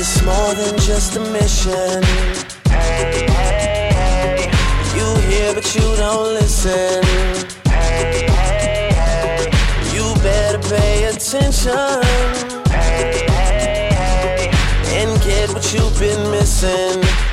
It's more than just a mission. Hey, hey, hey. You hear but you don't listen. Hey, hey, hey. You better pay attention. Hey, hey, hey. And get what you've been missing.